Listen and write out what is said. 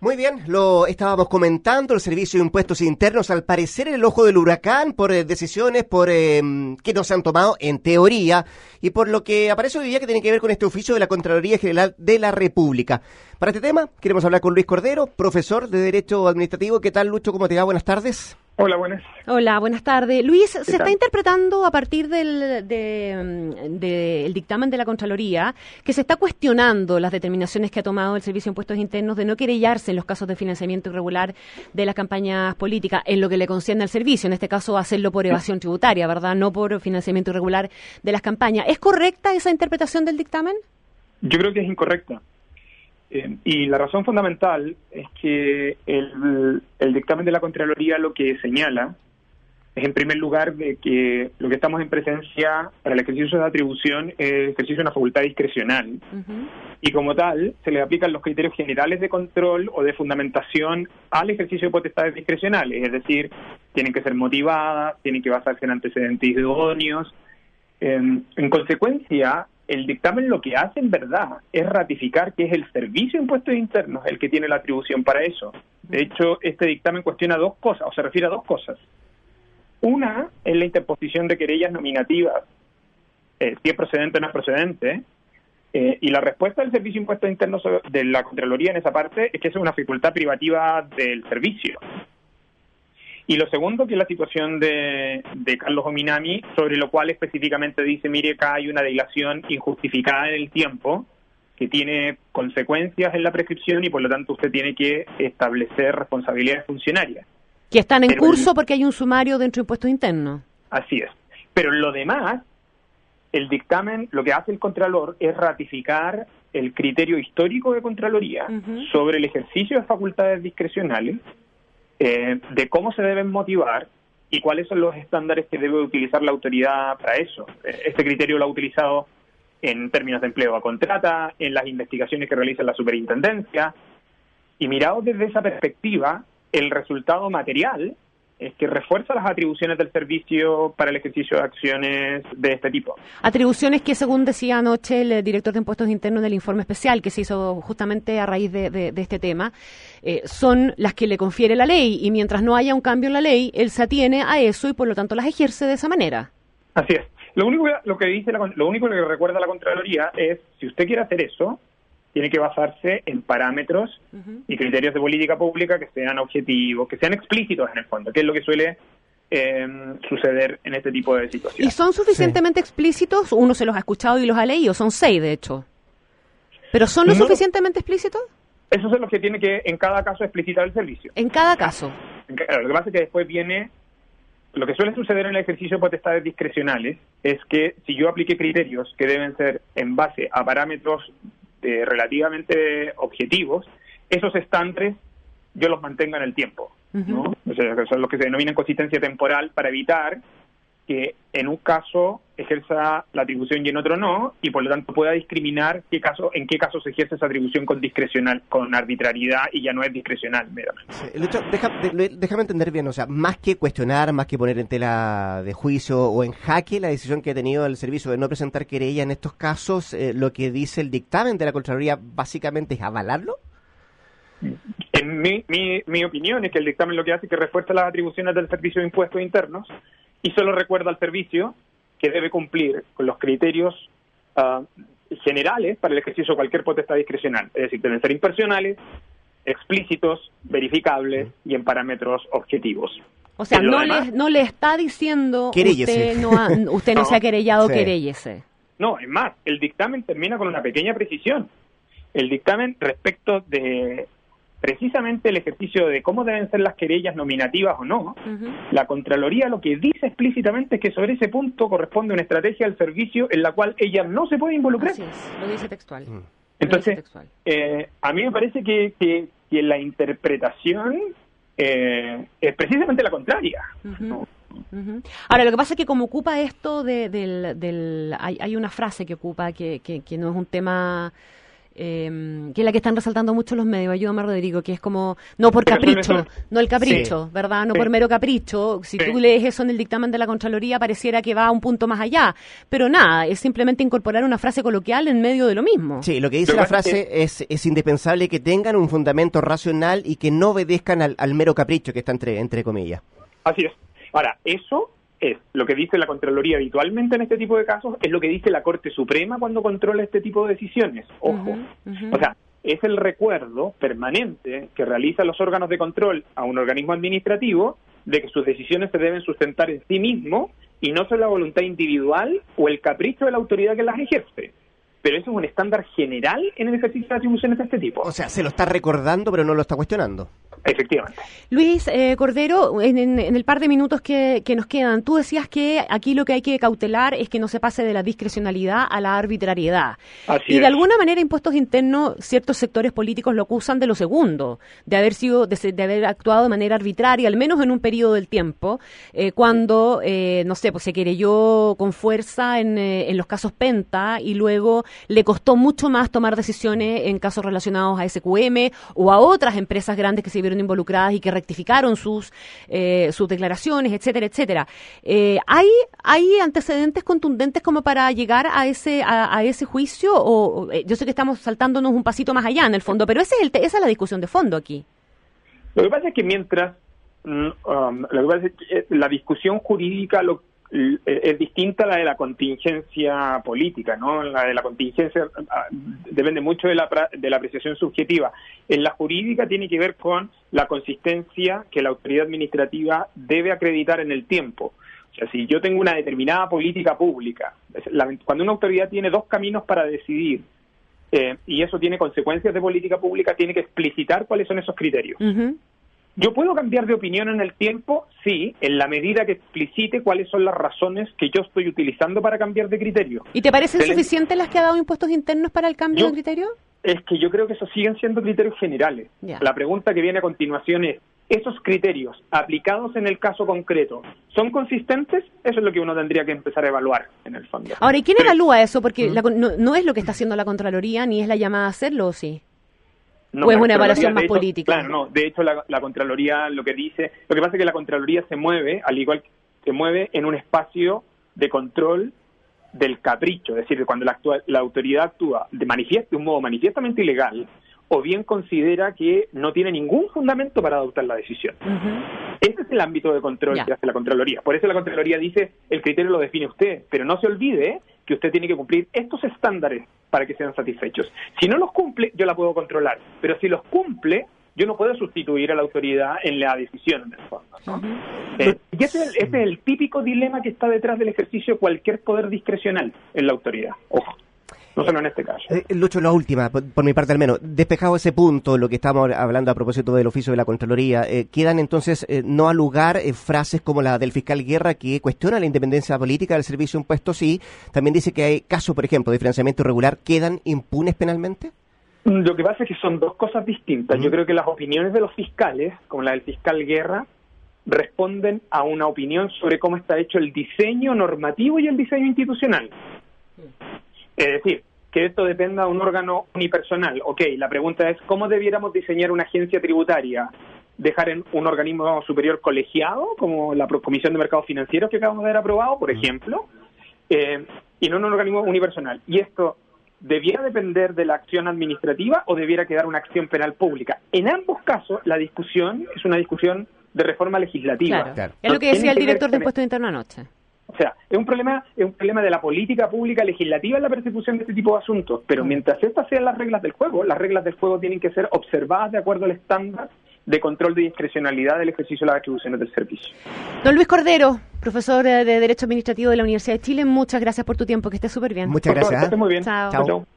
Muy bien, lo estábamos comentando, el Servicio de Impuestos Internos, al parecer el ojo del huracán por decisiones que no se han tomado en teoría y por lo que aparece hoy día que tiene que ver con este oficio de la Contraloría General de la República. Para este tema queremos hablar con Luis Cordero, profesor de Derecho Administrativo. ¿Qué tal, Lucho? ¿Cómo te va? Buenas tardes. Hola, buenas. Hola, buenas tardes. Luis, se tal? está interpretando a partir del dictamen de la Contraloría que se está cuestionando las determinaciones que ha tomado el Servicio de Impuestos Internos de no querellarse en los casos de financiamiento irregular de las campañas políticas, en lo que le concierne al servicio, en este caso hacerlo por evasión tributaria, ¿verdad? No por financiamiento irregular de las campañas. ¿Es correcta esa interpretación del dictamen? Yo creo que es incorrecta. Y la razón fundamental es que el dictamen de la Contraloría lo que señala es, en primer lugar, de que lo que estamos en presencia para el ejercicio de la atribución es el ejercicio de una facultad discrecional. Uh-huh. Y como tal, se le aplican los criterios generales de control o de fundamentación al ejercicio de potestades discrecionales, es decir, tienen que ser motivadas, tienen que basarse en antecedentes idóneos. En consecuencia, el dictamen lo que hace en verdad es ratificar que es el Servicio de Impuestos Internos el que tiene la atribución para eso. De hecho, este dictamen cuestiona dos cosas, o se refiere a dos cosas. Una es la interposición de querellas nominativas, si es procedente o no es procedente, y la respuesta del Servicio de Impuestos Internos de la Contraloría en esa parte es que eso es una facultad privativa del servicio. Y lo segundo, que es la situación de Carlos Ominami, sobre lo cual específicamente dice, mire, acá hay una dilación injustificada en el tiempo, que tiene consecuencias en la prescripción y por lo tanto usted tiene que establecer responsabilidades funcionarias. Que están en curso porque hay un sumario dentro de Impuestos Internos. Así es. Pero en lo demás, el dictamen, lo que hace el Contralor es ratificar el criterio histórico de Contraloría sobre el ejercicio de facultades discrecionales, de cómo se deben motivar y cuáles son los estándares que debe utilizar la autoridad para eso. Este criterio lo ha utilizado en términos de empleo a contrata, en las investigaciones que realiza la superintendencia, y mirado desde esa perspectiva, el resultado material es que refuerza las atribuciones del servicio para el ejercicio de acciones de este tipo. Atribuciones que, según decía anoche el director de Impuestos Internos del informe especial que se hizo justamente a raíz de este tema, son las que le confiere la ley, y mientras no haya un cambio en la ley, él se atiene a eso y por lo tanto las ejerce de esa manera. Así es. Lo único que recuerda la Contraloría es, si usted quiere hacer eso, tiene que basarse en parámetros y criterios de política pública que sean objetivos, que sean explícitos en el fondo, que es lo que suele suceder en este tipo de situaciones. ¿Y son suficientemente explícitos? Uno se los ha escuchado y los ha leído, son 6 de hecho. ¿Pero son lo suficientemente explícitos? Esos son los que tiene que en cada caso explicitar el servicio. En cada caso. Claro, lo que pasa es que después viene, lo que suele suceder en el ejercicio de potestades discrecionales es que si yo apliqué criterios que deben ser en base a parámetros relativamente objetivos, esos estándares yo los mantenga en el tiempo, ¿no? O sea, son los que se denominan consistencia temporal, para evitar que en un caso ejerza la atribución y en otro no, y por lo tanto pueda discriminar en qué caso se ejerce esa atribución con arbitrariedad y ya no es discrecional meramente. Sí, Lucho, déjame entender bien, o sea, más que cuestionar, más que poner en tela de juicio o en jaque la decisión que ha tenido el servicio de no presentar querella en estos casos, lo que dice el dictamen de la Contraloría básicamente es avalarlo. En mi opinión es que el dictamen lo que hace es que refuerza las atribuciones del Servicio de Impuestos Internos y solo recuerda al servicio que debe cumplir con los criterios generales para el ejercicio de cualquier potestad discrecional. Es decir, deben ser impersonales, explícitos, verificables y en parámetros objetivos. O sea, no le está diciendo usted no se ha querellado, queréllese. No, es más, el dictamen termina con una pequeña precisión. El dictamen respecto de precisamente el ejercicio de cómo deben ser las querellas nominativas o no, la Contraloría lo que dice explícitamente es que sobre ese punto corresponde una estrategia del servicio en la cual ella no se puede involucrar. Así es, lo dice textual. Entonces, a mí me parece que la interpretación es precisamente la contraria. ¿No? Ahora, lo que pasa es que como ocupa esto hay una frase que ocupa que no es un tema que es la que están resaltando mucho los medios, ayúdame Rodrigo, que es como, no por capricho, no el capricho, ¿verdad? No por mero capricho. Si tú lees eso en el dictamen de la Contraloría, pareciera que va un punto más allá, pero nada, es simplemente incorporar una frase coloquial en medio de lo mismo. Sí, lo que dice la frase es indispensable que tengan un fundamento racional y que no obedezcan al mero capricho que está entre comillas. Así es. Ahora, eso es lo que dice la Contraloría habitualmente en este tipo de casos, es lo que dice la Corte Suprema cuando controla este tipo de decisiones. Ojo. O sea, es el recuerdo permanente que realizan los órganos de control a un organismo administrativo de que sus decisiones se deben sustentar en sí mismo y no sobre la voluntad individual o el capricho de la autoridad que las ejerce. Pero eso es un estándar general en el ejercicio de atribuciones de este tipo. O sea, se lo está recordando, pero no lo está cuestionando. Efectivamente. Luis Cordero, en el par de minutos que nos quedan, tú decías que aquí lo que hay que cautelar es que no se pase de la discrecionalidad a la arbitrariedad. Así de alguna manera, Impuestos Internos, ciertos sectores políticos lo acusan de lo segundo, de haber actuado de manera arbitraria, al menos en un periodo del tiempo, cuando, no sé, pues se querelló con fuerza en los casos Penta y luego le costó mucho más tomar decisiones en casos relacionados a SQM o a otras empresas grandes que se vieron involucradas y que rectificaron sus declaraciones, etcétera, etcétera. ¿Hay antecedentes contundentes como para llegar a ese juicio? O yo sé que estamos saltándonos un pasito más allá en el fondo, pero esa es la discusión de fondo aquí. Lo que pasa es que mientras la discusión jurídica es distinta a la de la contingencia política, ¿no? La de la contingencia depende mucho de la apreciación subjetiva. En la jurídica tiene que ver con la consistencia que la autoridad administrativa debe acreditar en el tiempo. O sea, si yo tengo una determinada política pública, cuando una autoridad tiene dos caminos para decidir, y eso tiene consecuencias de política pública, tiene que explicitar cuáles son esos criterios. Uh-huh. ¿Yo puedo cambiar de opinión en el tiempo? Sí, en la medida que explicite cuáles son las razones que yo estoy utilizando para cambiar de criterio. ¿Y te parecen suficientes las que ha dado Impuestos Internos para el cambio de criterio? Es que yo creo que esos siguen siendo criterios generales. Yeah. La pregunta que viene a continuación es, ¿esos criterios aplicados en el caso concreto son consistentes? Eso es lo que uno tendría que empezar a evaluar en el fondo. Ahora, ¿y quién evalúa eso? Porque no es lo que está haciendo la Contraloría, ni es la llamada a hacerlo, ¿o sí? No, ¿O es una evaluación más política? Claro, no. De hecho, la Contraloría lo que pasa es que la Contraloría se mueve, al igual que se mueve en un espacio de control del capricho, es decir, cuando la autoridad actúa de un modo manifiestamente ilegal, o bien considera que no tiene ningún fundamento para adoptar la decisión. Uh-huh. Ese es el ámbito de control que hace la Contraloría. Por eso la Contraloría dice, el criterio lo define usted, pero no se olvide que usted tiene que cumplir estos estándares para que sean satisfechos. Si no los cumple, yo la puedo controlar, pero si los cumple, yo no puedo sustituir a la autoridad en la decisión, en el fondo, ¿no? Uh-huh. Y ese es el típico dilema que está detrás del ejercicio de cualquier poder discrecional en la autoridad. Ojo. No solo en este caso. Lucho, la última, por mi parte al menos, despejado ese punto, lo que estamos hablando a propósito del oficio de la Contraloría, quedan entonces no al lugar frases como la del fiscal Guerra que cuestiona la independencia política del servicio impuesto, sí, también dice que hay casos, por ejemplo, de financiamiento irregular, ¿quedan impunes penalmente? Lo que pasa es que son dos cosas distintas. Uh-huh. Yo creo que las opiniones de los fiscales, como la del fiscal Guerra, responden a una opinión sobre cómo está hecho el diseño normativo y el diseño institucional. Es decir, que esto dependa de un órgano unipersonal. Ok, la pregunta es, ¿cómo debiéramos diseñar una agencia tributaria? ¿Dejar en un organismo superior colegiado, como la Comisión de Mercados Financieros que acabamos de haber aprobado, por ejemplo? Y no en un organismo unipersonal. ¿Y esto debiera depender de la acción administrativa o debiera quedar una acción penal pública? En ambos casos, la discusión es una discusión de reforma legislativa. Claro. Es lo que decía el director de Impuestos Internos anoche. O sea, es un problema de la política pública legislativa en la persecución de este tipo de asuntos, pero mientras estas sean las reglas del juego tienen que ser observadas de acuerdo al estándar de control de discrecionalidad del ejercicio de las atribuciones del servicio. Don Luis Cordero, profesor de Derecho Administrativo de la Universidad de Chile, muchas gracias por tu tiempo, que estés súper bien. Muchas gracias. Que estés muy bien. Chao. Chao.